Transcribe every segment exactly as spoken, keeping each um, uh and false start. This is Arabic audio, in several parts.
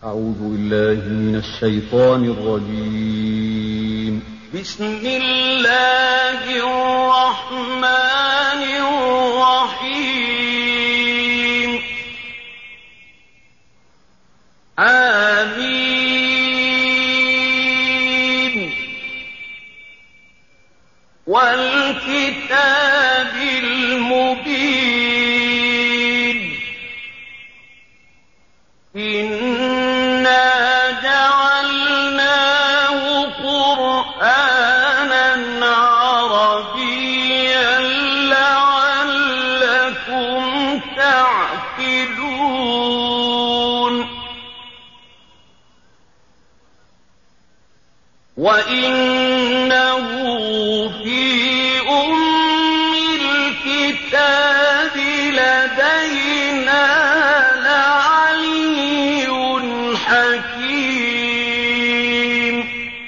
أعوذ بالله من الشيطان الرجيم. بسم الله الرحمن الرحيم. آمين. والكتاب المبين. إنا جعلناه قرآنا عربيا لعلكم تعقلون. وإنه في أم الكتاب لدينا لعلي حكيم.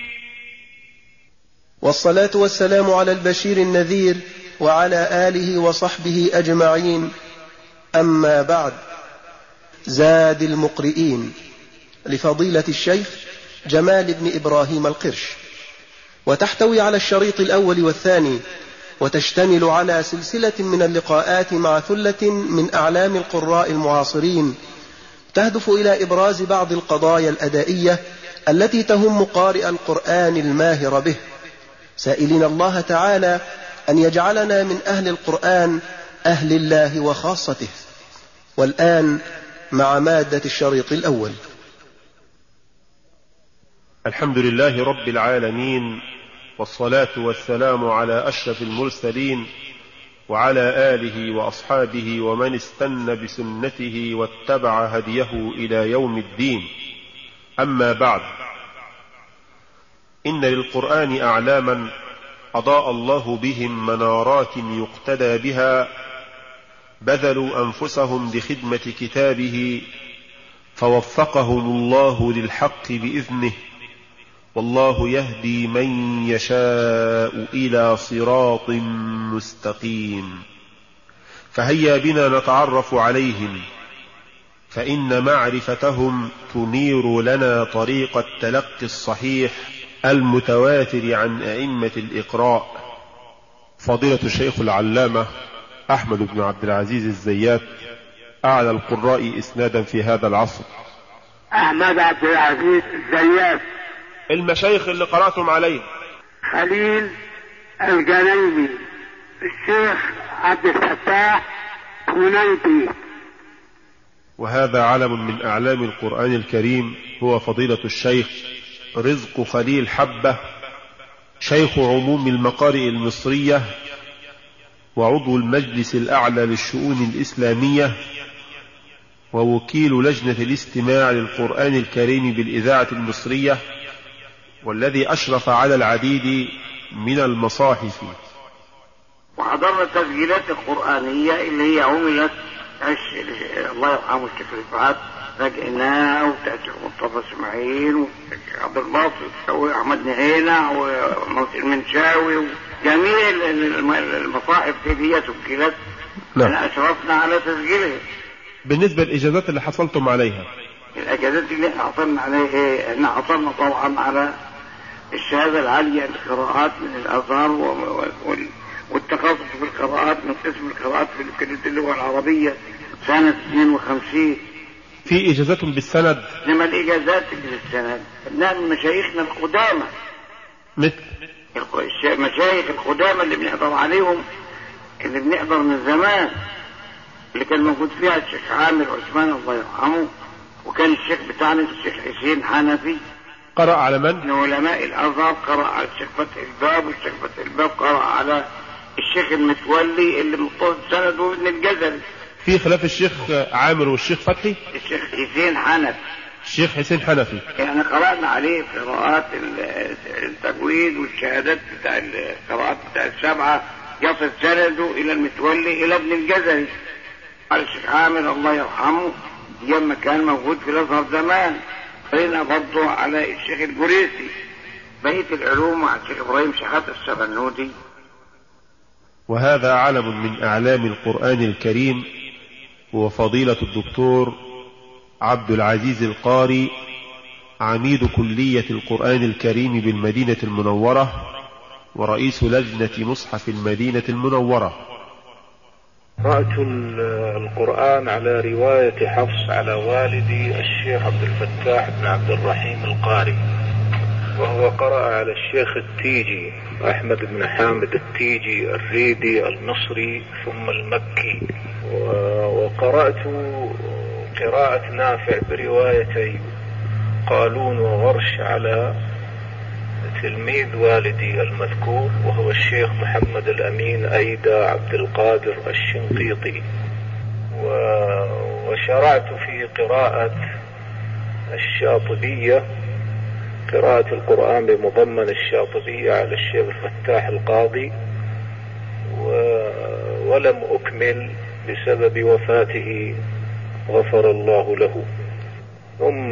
والصلاة والسلام على البشير النذير وعلى آله وصحبه أجمعين. أما بعد، زاد المقرئين لفضيلة الشيخ جمال بن إبراهيم القرش، وتحتوي على الشريط الأول والثاني، وتشتمل على سلسلة من اللقاءات مع ثلة من أعلام القراء المعاصرين، تهدف إلى إبراز بعض القضايا الأدائية التي تهم قارئ القرآن الماهر به، سائلين الله تعالى أن يجعلنا من أهل القرآن، أهل الله وخاصته. والآن مع مادة الشريط الأول. الحمد لله رب العالمين، والصلاة والسلام على أشرف المرسلين وعلى آله وأصحابه ومن استنى بسنته واتبع هديه إلى يوم الدين. أما بعد، إن للقرآن أعلاما أضاء الله بهم منارات يقتدى بها، بذلوا أنفسهم لخدمة كتابه فوفقهم الله للحق بإذنه، والله يهدي من يشاء إلى صراط مستقيم. فهيا بنا نتعرف عليهم، فإن معرفتهم تنير لنا طريق التلقي الصحيح المتواتر عن أئمة الإقراء. فضيلة الشيخ العلامة أحمد بن عبد العزيز الزيات، أعلى القراء إسنادا في هذا العصر. أحمد عبد العزيز الزيات. المشايخ اللي قرأتم عليه: خليل الجنيبي، الشيخ عبد الفتاح منيبي. وهذا علم من أعلام القرآن الكريم، هو فضيلة الشيخ رزق خليل حبة، شيخ عموم المقارئ المصرية وعضو المجلس الأعلى للشؤون الإسلامية ووكيل لجنة الاستماع للقرآن الكريم بالإذاعة المصرية، والذي أشرف على العديد من المصاحف. وحضرنا التسجيلات القرآنية اللي هي عملت الله يرحمه الشيخ رفعت رجعناها، وبتاعت الشيخ مصطفى اسماعيل والشيخ عبد الباسط واحمد نهينا وموسى المنشاوي، وجميع المصاحف دي هي تسجيلات. نعم. احنا اشرفنا على تسجيلها. بالنسبة للإجازات اللي حصلتم عليها، الأجازات اللي احنا حصلنا عليها ايه؟ احنا حصلنا طبعا على الشهادة العالية للقراءات من الأزهر والتخصص في القراءات من قسم القراءات في كلية اللغة العربية سنة اثنين وخمسين. في إجازات بالسند؟ إنما الإجازات بالسند نعم مشايخنا القدامى، مثل مشايخ القدامى اللي بنحضر عليهم، اللي بنحضر من زمان، اللي كان موجود فيها الشيخ عامر عثمان الله يرحمه، وكان الشيخ بتاعنا الشيخ حسين حنفي. قرأ على من؟ من علماء الأزهر قرأ على الشيخ فتح الباب، والشيخ فتح الباب قرأ على الشيخ المتولي اللي مطلب سنده ابن الجزري. في خلاف الشيخ عامر والشيخ فتحي؟ الشيخ حسين حنفي. الشيخ حسين حنفي يعني قرأنا عليه قراءات التجويد والشهادات بتاع القراءات بتاع السبعة، يصل سنده إلى المتولي إلى ابن الجزري. على الشيخ عامر الله يرحمه لما كان موجود في الأزهر زمان. قرينا برضه على الشيخ الجريسي بقية العلوم مع الشيخ إبراهيم شحاتة السبنودي. وهذا علم من أعلام القرآن الكريم، هو فضيلة الدكتور عبد العزيز القاري عميد كلية القرآن الكريم بالمدينة المنورة ورئيس لجنة مصحف المدينة المنورة. قرأت القرآن على رواية حفص على والدي الشيخ عبد الفتاح بن عبد الرحيم القاري، وهو قرأ على الشيخ التيجي أحمد بن حامد التيجي الريدي المصري ثم المكي. وقرأت قراءة نافع بروايتي قالون وغرش على تلميذ والدي المذكور وهو الشيخ محمد الأمين أيدا عبد القادر الشنقيطي. وشرعت في قراءة الشاطبية، قراءة القرآن بمضمن الشاطبية على الشيخ الفتاح القاضي، ولم أكمل بسبب وفاته غفر الله له. ثم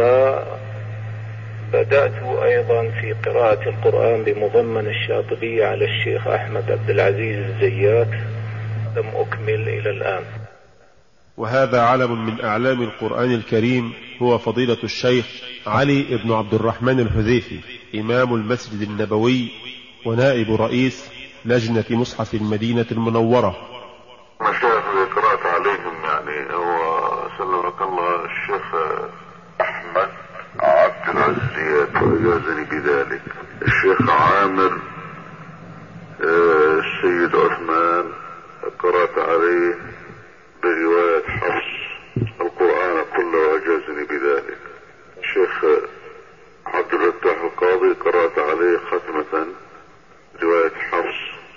بدأت أيضا في قراءة القرآن بمضمن الشاطبية على الشيخ أحمد عبد العزيز الزيات، لم أكمل إلى الآن. وهذا علم من أعلام القرآن الكريم هو فضيلة الشيخ علي بن عبد الرحمن الحذيفي، إمام المسجد النبوي ونائب رئيس لجنة مصحف المدينة المنورة. مشايخ قرأت عليهم يعني هو سلمك الله الشيخ أحمد عبد العزيز وإجازني بذلك، الشيخ عامر السيد عثمان قرأت عليه برواية حفص القرآن كله وأجازني بذلك، الشيخ عبد الفتاح القاضي قرأت عليه ختمة رواية حفص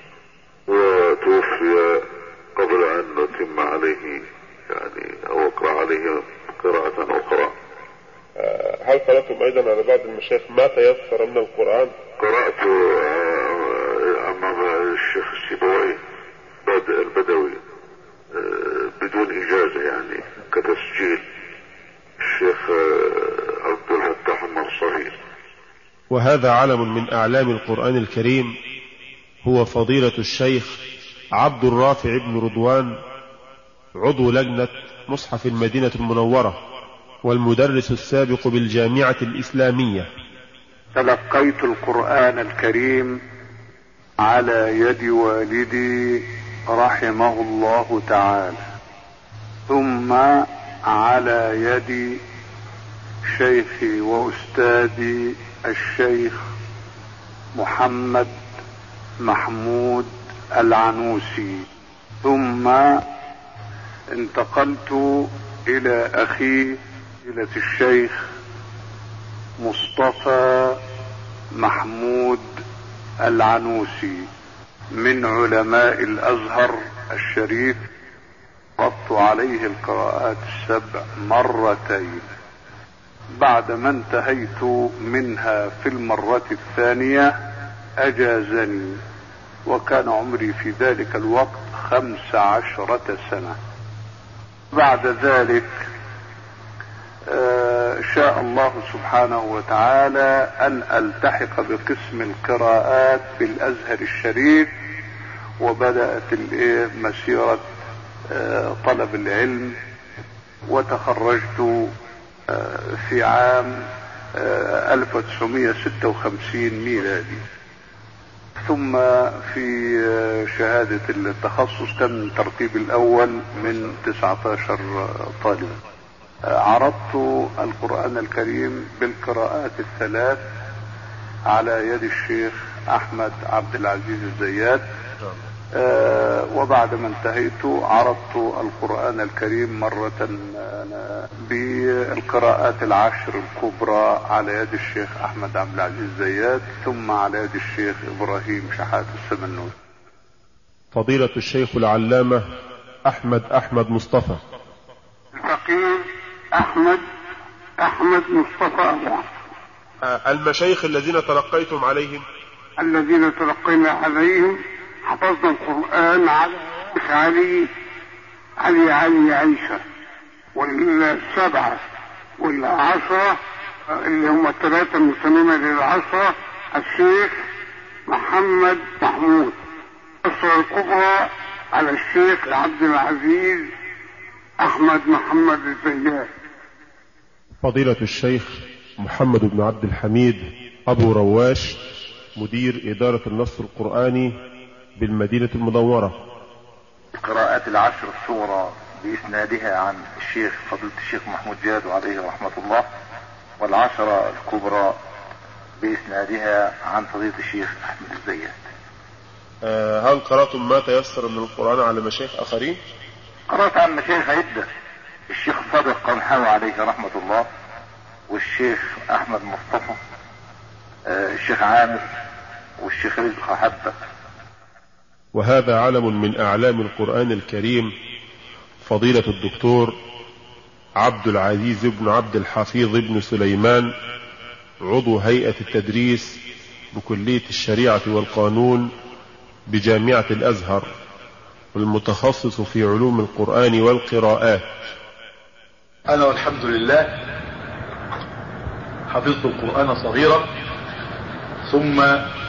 وتوفي قبل أن نتم عليه يعني أو أقرأ عليه قراءة أخرى. هل قرأتم أيضا على بعض المشايخ ما تيسر من القرآن؟ قرأت أمام الشيخ السيبوي البدوي بدون إجازة يعني كتسجيل، الشيخ عبد الفتاح المنصري. وهذا علم من أعلام القرآن الكريم هو فضيلة الشيخ عبد الرافع بن رضوان، عضو لجنة مصحف المدينة المنورة والمدرس السابق بالجامعة الإسلامية. تلقيت القرآن الكريم على يد والدي رحمه الله تعالى، ثم على يد شيخي وأستاذي الشيخ محمد محمود العنوسي، ثم انتقلت إلى أخي إلى الشيخ مصطفى محمود العنوسي من علماء الأزهر الشريف. قرأت عليه القراءات السبع مرتين، بعدما انتهيت منها في المرة الثانية أجازني، وكان عمري في ذلك الوقت خمس عشرة سنة. بعد ذلك آه شاء الله سبحانه وتعالى أن ألتحق بقسم القراءات في الأزهر الشريف، وبدأت مسيرة آه طلب العلم، وتخرجت آه في عام آه ألف وتسعمائة وستة وخمسين ميلادي. ثم في شهادة التخصص كان الترتيب الأول من تسعة عشر طالب. عرضت القرآن الكريم بالقراءات الثلاث على يد الشيخ أحمد عبد العزيز الزيات، وبعد ما انتهيت عرضت القرآن الكريم مرة بالقراءات العشر الكبرى على يد الشيخ أحمد عبد العزيز الزيات، ثم على يد الشيخ إبراهيم شحات السمنون. فضيلة الشيخ العلامة أحمد أحمد مصطفى. الفقيه أحمد أحمد مصطفى أبو. المشايخ الذين تلقيتم عليهم؟ الذين تلقينا عليهم حفظنا القرآن على علي علي علي عيسى، والسبعة والعشرة اللي هم الثلاثة المسلمين للعشرة الشيخ محمد محمود. العشرة الكبرى على الشيخ عبد العزيز أحمد محمد الزيات. فضيلة الشيخ محمد بن عبد الحميد أبو رواش، مدير إدارة النص القرآني بالمدينة المنورة. القراءات العشر الصغرى بإسنادها عن الشيخ فضيلة الشيخ محمود جاد عليه رحمة الله، والعشرة الكبرى بإسنادها عن فضيلة الشيخ أحمد الزيات. أه هل قرأتم ما تيسر من القرآن على مشايخ آخرين؟ قرأت عن مشايخ عدة، الشيخ صادق قنحاوي عليه رحمة الله، والشيخ أحمد مصطفى، أه الشيخ عامر، والشيخ رزق حبة. وهذا علم من أعلام القرآن الكريم، فضيلة الدكتور عبد العزيز بن عبد الحفيظ بن سليمان، عضو هيئة التدريس بكلية الشريعة والقانون بجامعة الأزهر، والمتخصص في علوم القرآن والقراءات. أنا والحمد لله حفظت القرآن صغيرا، ثم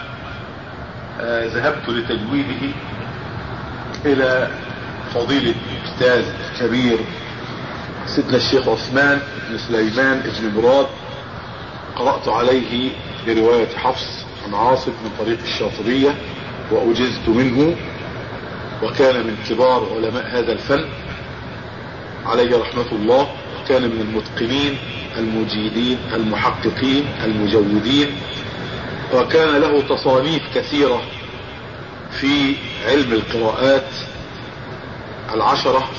ذهبت لتجويده إلى فضيلة أستاذ كبير سيدنا الشيخ عثمان بن سليمان بن مراد. قرأت عليه برواية حفص عن عاصم من طريق الشاطبية وأجزت منه، وكان من كبار علماء هذا الفن عليه رحمة الله، وكان من المتقنين المجيدين المحققين المجودين، وكان له تصانيف كثيرة في علم القراءات العشرة،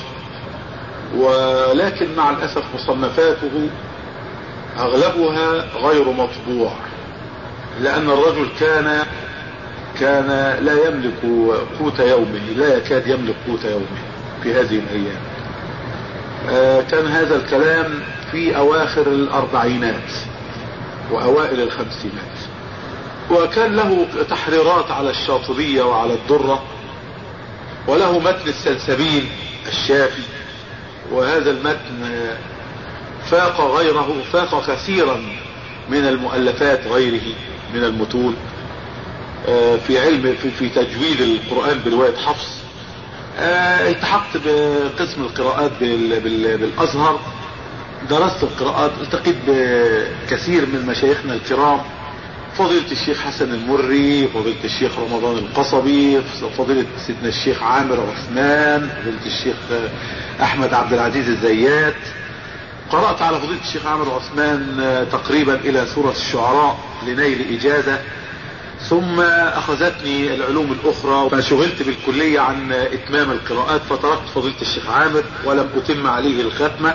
ولكن مع الأسف مصنفاته أغلبها غير مطبوع، لأن الرجل كان كان لا يملك قوت يومه، لا يكاد يملك قوت يومه في هذه الأيام. كان هذا الكلام في أواخر الأربعينات وأوائل الخمسينات، وكان له تحريرات على الشاطبية وعلى الدرة، وله متن السلسبيل الشافي، وهذا المتن فاق غيره، فاق كثيرا من المؤلفات غيره من المتون في علم في, في تجويد القرآن برواية حفص. التحقت بقسم القراءات بالأزهر، درست القراءات، التقيت بكثير من مشايخنا الكرام، فضيلة الشيخ حسن المري، فضيلة الشيخ رمضان القصبي، فضيلة سيدنا الشيخ عامر عثمان، فضيلة الشيخ أحمد عبد العزيز الزيات. قرأت على فضيلة الشيخ عامر عثمان تقريبا إلى سورة الشعراء لنيل إجازة، ثم أخذتني العلوم الأخرى فشغلت بالكلية عن إتمام القراءات، فتركت فضيلة الشيخ عامر ولم أتم عليه الختمة.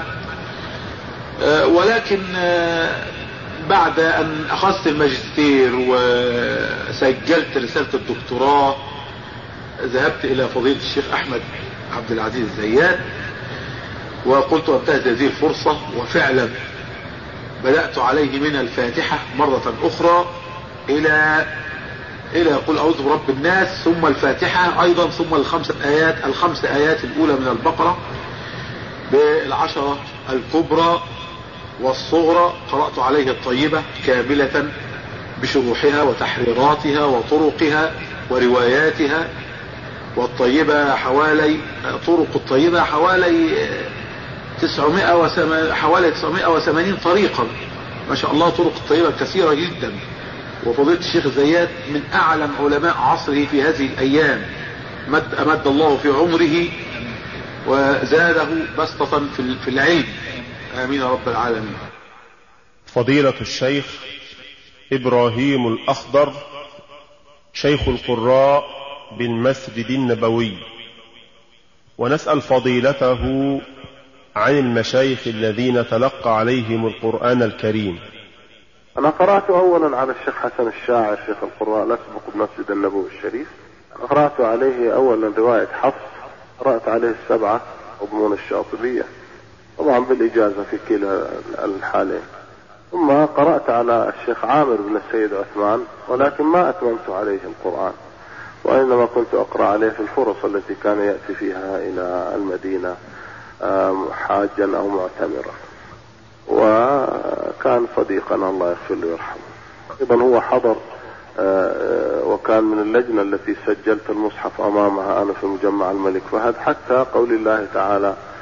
ولكن بعد أن أخذت الماجستير وسجلت رسالة الدكتوراه ذهبت إلى فضيلة الشيخ أحمد عبد العزيز الزيات، وقلت أنتهز هذه الفرصة، وفعلا بدأت عليه من الفاتحة مرة أخرى إلى إلى قل أعوذ برب الناس، ثم الفاتحة أيضا، ثم الخمسة آيات الخمس آيات الأولى من البقرة بالعشرة الكبرى والصغرى. قرأت عليه الطيبة كاملة بشروحها وتحريراتها وطرقها ورواياتها، والطيبة حوالي طرق الطيبة حوالي تسعمائة وثمانين حوالي تسعمائة وثمانين طريقا، ما شاء الله، طرق الطيبة كثيرة جدا. وفضيلة الشيخ الزيات من أعلم علماء عصره في هذه الأيام، مد أمد الله في عمره وزاده بسطة في العلم، آمين رب العالمين. فضيلة الشيخ إبراهيم الأخضر، شيخ القراء بالمسجد النبوي، ونسأل فضيلته عن المشايخ الذين تلقى عليهم القرآن الكريم. أنا قرأت أولا على الشيخ حسن الشاعر شيخ القراء الأسبق بمسجد النبوي الشريف. قرأت عليه أولا رواية حفص، قرأت عليه السبعة وضمون الشاطبية، طبعا بالإجازة في كلا الحالين. ثم قرأت على الشيخ عامر بن السيد عثمان، ولكن ما أتممت عليه القرآن، وإنما كنت أقرأ عليه في الفرص التي كان يأتي فيها إلى المدينة حاجا أو معتمرا، وكان صديقنا الله يغفر له ويرحمه. أيضا هو حضر وكان من اللجنة التي سجلت المصحف أمامها أنا في مجمع الملك فهد، حتى قول الله تعالى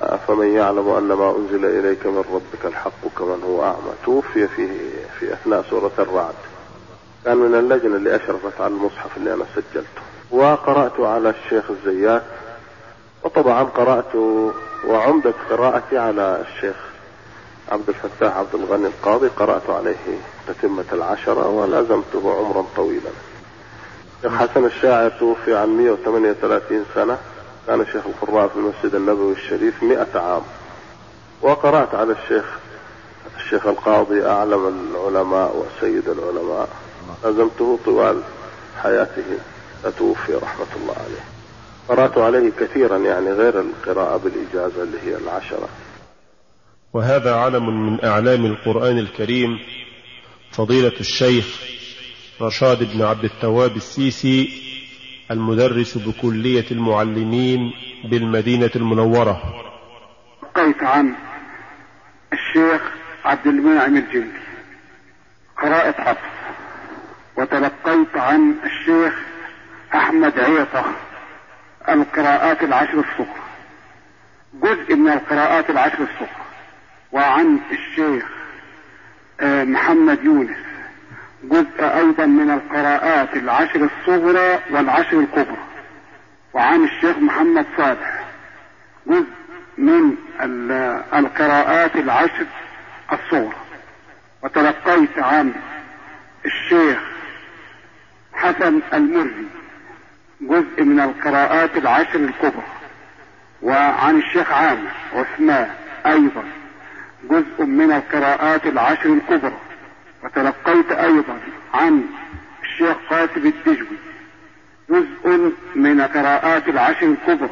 فمن يعلم أن ما أنزل إليك من ربك الحق كمن هو أعمى. توفي في في أثناء سورة الرعد. كان من اللجنة اللي أشرفت على المصحف اللي أنا سجلته. وقرأت على الشيخ الزيات، وطبعا قرأت وعمدة قراءتي على الشيخ عبد الفتاح عبد الغني القاضي، قرأت عليه تتمة العشرة ولازمته عمرا طويلا. الشيخ حسن الشاعر توفي عن مئة وثمانية وثلاثين سنة، كان شيخ القراء في المسجد النبوي الشريف مئة عام. وقرأت على الشيخ الشيخ القاضي أعلم العلماء وسيد العلماء، لازمته طوال حياته فتوفي رحمة الله عليه. قرأت عليه كثيرا يعني غير القراءة بالإجازة اللي هي العشرة. وهذا علم من أعلام القرآن الكريم، فضيلة الشيخ رشاد بن عبد التواب السيسي، المدرس بكلية المعلمين بالمدينة المنورة. تلقيت عن الشيخ عبد المنعم الجندي قراءة حفص، وتلقيت عن الشيخ أحمد عيطة القراءات العشر الصغرى، جزء من القراءات العشر الصغرى، وعن الشيخ محمد يونس جزء أيضا من القراءات العشر الصغرى والعشر الكبرى، وعن الشيخ محمد صالح جزء من القراءات العشر الصغرى. وتلقيت عن الشيخ حسن المري جزء من القراءات العشر الكبرى، وعن الشيخ عامر عثمان أيضا جزء من القراءات العشر الكبرى. وتلقيت أيضا عن الشيخ قاسم الدجوي جزء من قراءات العشر الكبرى،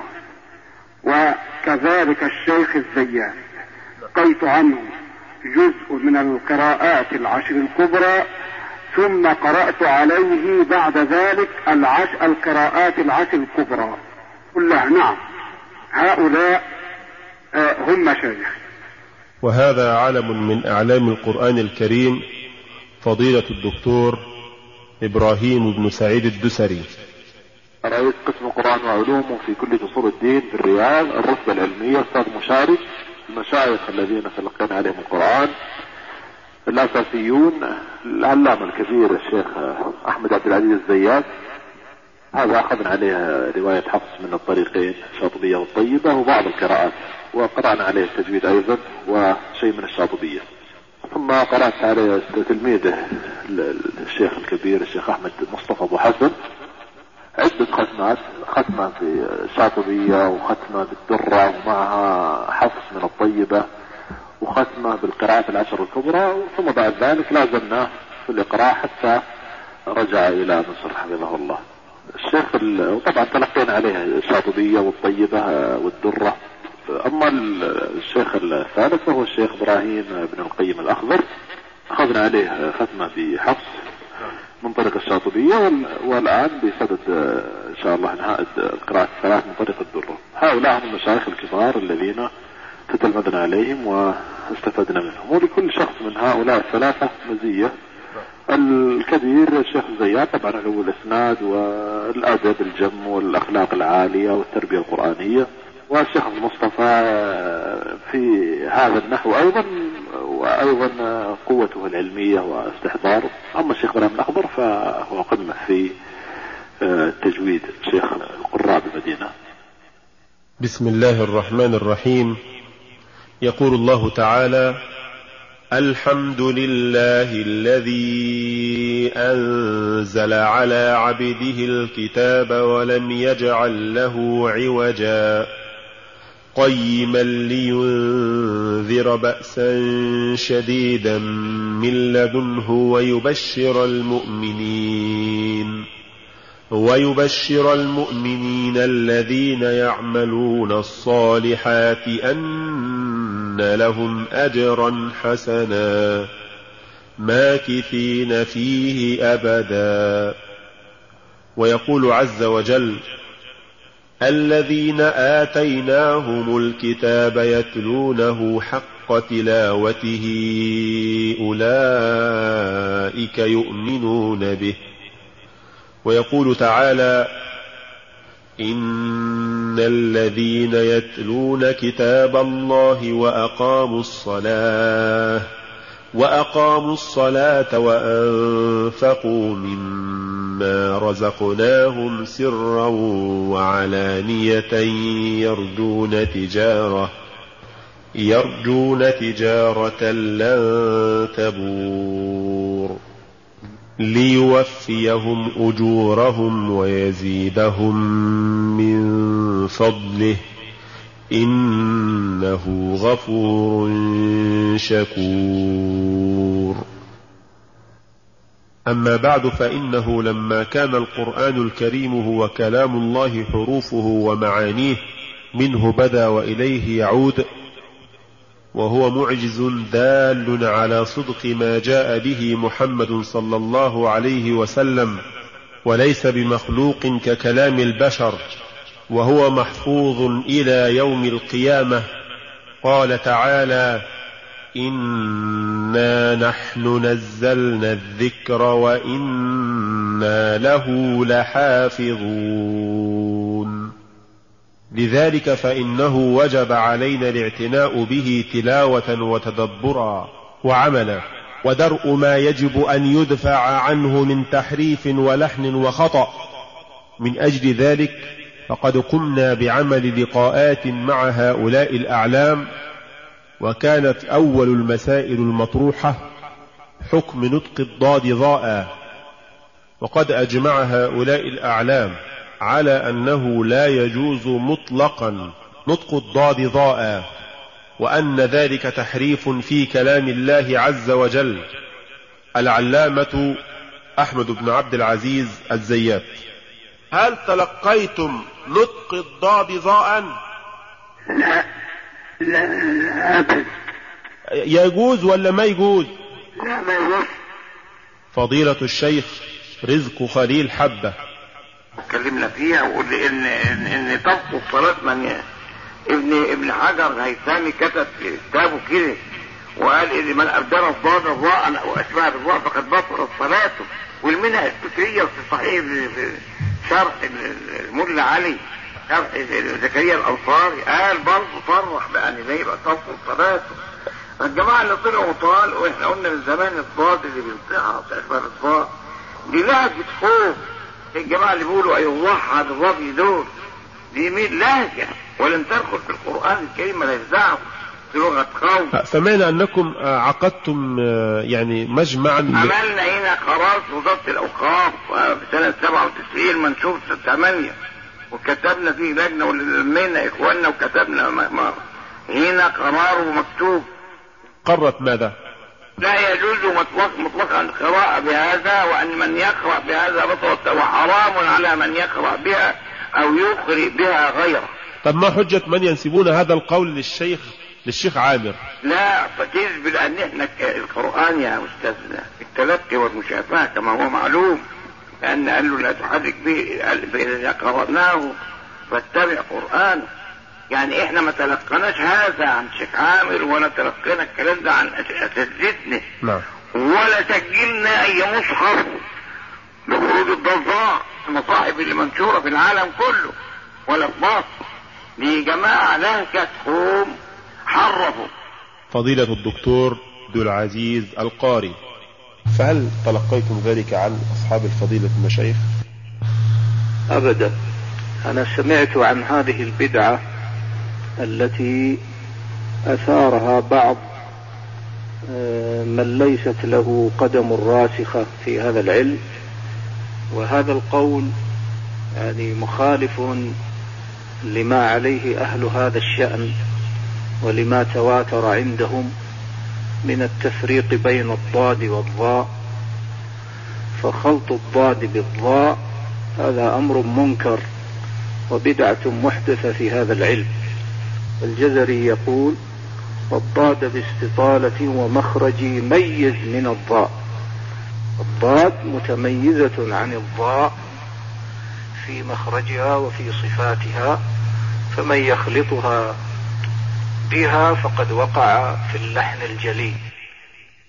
وكذلك الشيخ الزيات لقيت عنه جزء من القراءات العشر الكبرى، ثم قرأت عليه بعد ذلك العش... القراءات العشر الكبرى كلها. نعم، هؤلاء هم مشايخ. وهذا علم من أعلام القرآن الكريم، فضيلة الدكتور إبراهيم بن سعيد الدسري، رئيس قسم القرآن وعلومه في كلية أصول الدين بالرياض، الرتبة العلمية أستاذ مشارك. المشايخ الذين تلقينا عليهم القرآن الأساسيون العلامة الكبير الشيخ أحمد عبد العزيز الزيات، هذا أخذنا عليه رواية حفص من الطريقين الشاطبية والطيبة وبعض القراءات، وقرأنا عليه التجويد أيضا وشيء من الشاطبية. ثم قرأت عليه تلميذه الشيخ الكبير الشيخ أحمد مصطفى أبو حسن عدة ختمات، ختمة في الشاطبية وختمة بالدرة ومعها حفص من الطيبة وختمة بالقراءات العشر الكبرى. ثم بعد ذلك لازمناه في الإقراء حتى رجع إلى مصر حفظه الله. الشيخ وطبعا تلقينا عليه الشاطبية والطيبة والدرة. أما الشيخ الثالث وهو الشيخ إبراهيم بن القيم الأخضر، أخذنا عليه ختمة في حفص من طريق الشاطبية، والآن بصدد إن شاء الله نهاية القراءة الثلاث من طريق الدرة. هؤلاء هم المشايخ الكبار الذين تتلمذنا عليهم واستفدنا منهم، ولكل شخص من هؤلاء الثلاثة مزية. الكبير الشيخ الزيات طبعا له الإسناد والأدب الجم والأخلاق العالية والتربية القرآنية، والشيخ المصطفى في هذا النحو أيضا، وأيضا قوته العلمية واستحضاره. أما الشيخ إبراهيم الأخضر فهو قمة في التجويد، شيخ القراء بالمدينة. بسم الله الرحمن الرحيم. يقول الله تعالى: الحمد لله الذي أنزل على عبده الكتاب ولم يجعل له عوجا قيما لينذر بأسا شديدا من لدنه ويبشر المؤمنين ويبشر المؤمنين الذين يعملون الصالحات أن لهم أجرا حسنا ماكثين فيه أبدا. ويقول عز وجل: الذين آتيناهم الكتاب يتلونه حق تلاوته أولئك يؤمنون به. ويقول تعالى: إن الذين يتلون كتاب الله وأقاموا الصلاة وأقاموا الصلاة وأنفقوا مما رزقناهم سرا وعلانية يرجون تجارة يرجون تجارة لن تبور ليوفيهم أجورهم ويزيدهم من فضله إنه غفور شكور. أما بعد، فإنه لما كان القرآن الكريم هو كلام الله حروفه ومعانيه منه بدا وإليه يعود، وهو معجز دال على صدق ما جاء به محمد صلى الله عليه وسلم، وليس بمخلوق ككلام البشر، وهو محفوظ إلى يوم القيامة. قال تعالى: إنا نحن نزلنا الذكر وإنا له لحافظون. لذلك فإنه وجب علينا الاعتناء به تلاوة وتدبرا وعملا، ودرء ما يجب أن يدفع عنه من تحريف ولحن وخطأ. من أجل ذلك فقد قمنا بعمل لقاءات مع هؤلاء الأعلام، وكانت أول المسائل المطروحة حكم نطق الضاد ضاء، وقد أجمع هؤلاء الأعلام على أنه لا يجوز مطلقا نطق الضاد ضاء، وأن ذلك تحريف في كلام الله عز وجل. العلامة أحمد بن عبد العزيز الزيات: هل تلقيتم نطق الضاد ضاء؟ لا لا لا أبدا. يجوز ولا ما يجوز؟ لا ما يجوز. فضيلة الشيخ رزق خليل حبة اتكلمنا فيها وقول لي ان ان, إن تبطل صلاة من ي... ابن ابن حجر هيثمي كتب في كتابه كده وقال ان من ابدل الضاد ضاء واشبه بالضاء فقد بطلت صلاته. والمنهج الفكرية في صحيح في شرح الملا علي شرح زكريا الانصاري قال برضه صرح بان ده يبقى تبطل صلاته. الجماعة اللي طلعوا طال، واحنا قلنا من زمان الضاد اللي بينطقها بتشبه الضاء دي لهجة فوق. الجماعة اللي بيقولوا أي وحد الربي دول دي مين لهجة ولم تدخل في القرآن الكريم، لا يزعوا في لغة قوم. سمعنا أنكم عقدتم يعني مجمعا. عملنا هنا قرار في وزارة الأوقاف بسنة سبعة وتسعين منشور ثمانية، وكتبنا فيه لجنة ولمينا إخواننا وكتبنا مرة هنا قرار ومكتوب. قررت ماذا؟ لا يجوز مطلقا القراءة بهذا، وأن من يقرأ بهذا بطلت، وحرام على من يقرأ بها أو يقرئ بها غيره. طب ما حجة من ينسبون هذا القول للشيخ للشيخ عامر؟ لا فتجب لأن احنا القرآن يا أستاذنا التلقي والمشافهة كما هو معلوم، لأن قال له لا تحرك به فإذا قرأناه فاتبع قرآنه. يعني احنا ما تلقناش هذا عن الشيخ عامر ولا تلقينا الكلام ده عن اساتذتنا، نعم، ولا سجلنا اي مصحف بخروج الضوضاء المصاحف اللي منشوره في العالم كله ولا في مصر. دي جماعه لهجتهم حرفوا. فضيلة الدكتور عبد العزيز القاري، فهل تلقيتم ذلك عن أصحاب الفضيلة المشايخ؟ أبدا. أنا سمعت عن هذه البدعة التي أثارها بعض من ليست له قدم راسخة في هذا العلم، وهذا القول يعني مخالف لما عليه أهل هذا الشأن ولما تواتر عندهم من التفريق بين الضاد والضاء. فخلط الضاد بالضاء هذا أمر منكر وبدعة محدثة في هذا العلم. الجزري يقول: والضاد باستطالة ومخرج ميز من الضاء. الضاد متميزة عن الضاء في مخرجها وفي صفاتها، فمن يخلطها بها فقد وقع في اللحن الجلي.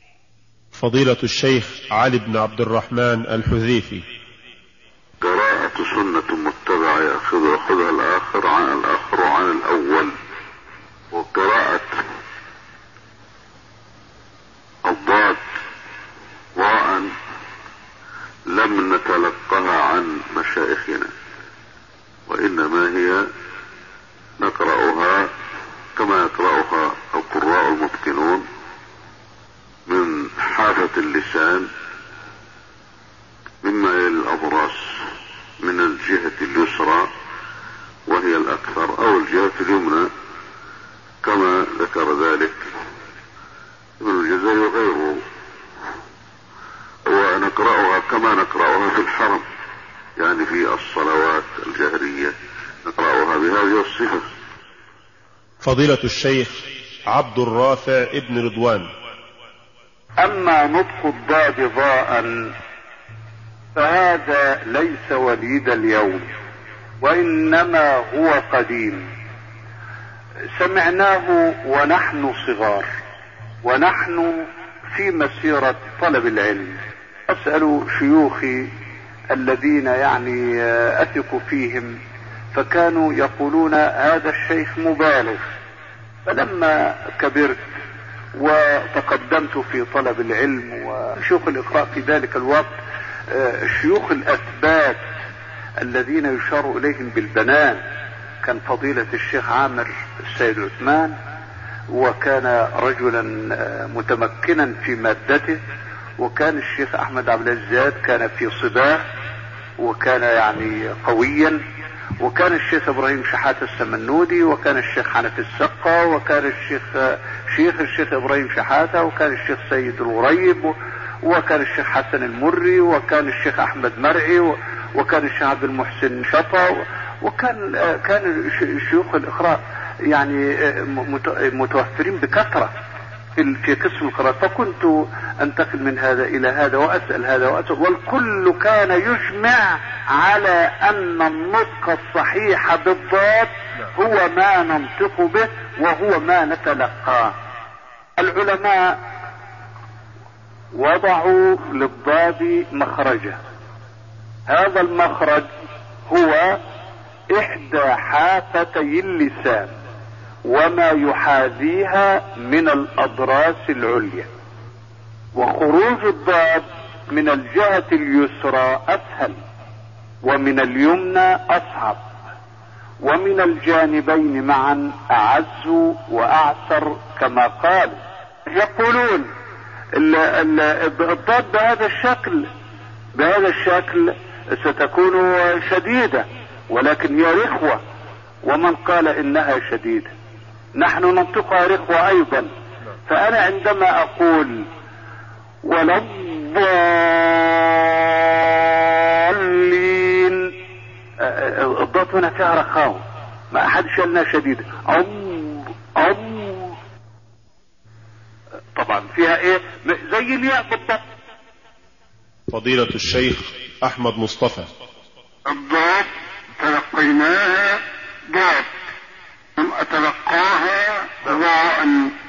فضيلة الشيخ علي بن عبد الرحمن الحذيفي: قراءة سنة متبعة يأخذ يأخذها الآخر عن الآخر عن الأول. وقراءة الضاد ضاء لم نتلقها عن مشايخنا، وإنما هي نقرأها كما يقرأها القراء المتقنون من حافة اللسان مما يلي الأضراس من الجهة اليسرى وهي الأكثر، أو الجهة اليمنى كما ذكر ذلك ابن الجزري وغيره. ونقرأها كما نقرأها في الحرم، يعني في الصلوات الجهرية نقرأها بهذه الصفة. فضيلة الشيخ عبد الرافع ابن رضوان: أما نطق الضاد ضاء فهذا ليس وليد اليوم، وإنما هو قديم، سمعناه ونحن صغار ونحن في مسيرة طلب العلم. أسأل شيوخي الذين يعني أثق فيهم، فكانوا يقولون هذا الشيخ مبالغ. فلما كبرت وتقدمت في طلب العلم وشيوخ الإقراء في ذلك الوقت شيوخ الأثبات الذين يشار إليهم بالبنان، كان فضيلة الشيخ عامر السيد عثمان، وكان رجلا متمكنا في مادته، وكان الشيخ أحمد عبد العزيز كان في صباه وكان يعني قويا، وكان الشيخ إبراهيم شحات السمنودي، وكان الشيخ حنفي السقا، وكان الشيخ شيخ الشيخ إبراهيم شحاتة، وكان الشيخ سيد الغريب، وكان الشيخ حسن المري، وكان الشيخ أحمد مرعي، وكان الشيخ عبد المحسن شطا، وكان كان شيوخ الإقراء يعني متوفرين بكثرة في قسم القراءة. فكنت انتقل من هذا الى هذا واسأل هذا واسأل، والكل كان يجمع على ان النطق الصحيح بالضاد هو ما ننطق به وهو ما نتلقاه. العلماء وضعوا للضاد مخرجا، هذا المخرج هو احدى حافتي اللسان وما يحاذيها من الأضراس العليا، وخروج الضاد من الجهة اليسرى أسهل ومن اليمنى أصعب، ومن الجانبين معا أعز وأعسر كما قال. يقولون الضاد بهذا الشكل بهذا الشكل ستكون شديدة، ولكن هي رخوة، ومن قال إنها شديدة نحن ننطقها رخوة أيضا. فأنا عندما أقول ولا الضالين الضاد هنا فيها رخاوة، ما أحد شلنا شديدة. أم أم طبعا فيها إيه زي الياء بالضبط. فضيلة الشيخ أحمد مصطفى: الضاد تلقيناها ضاد، لم أتلقاها ضاء.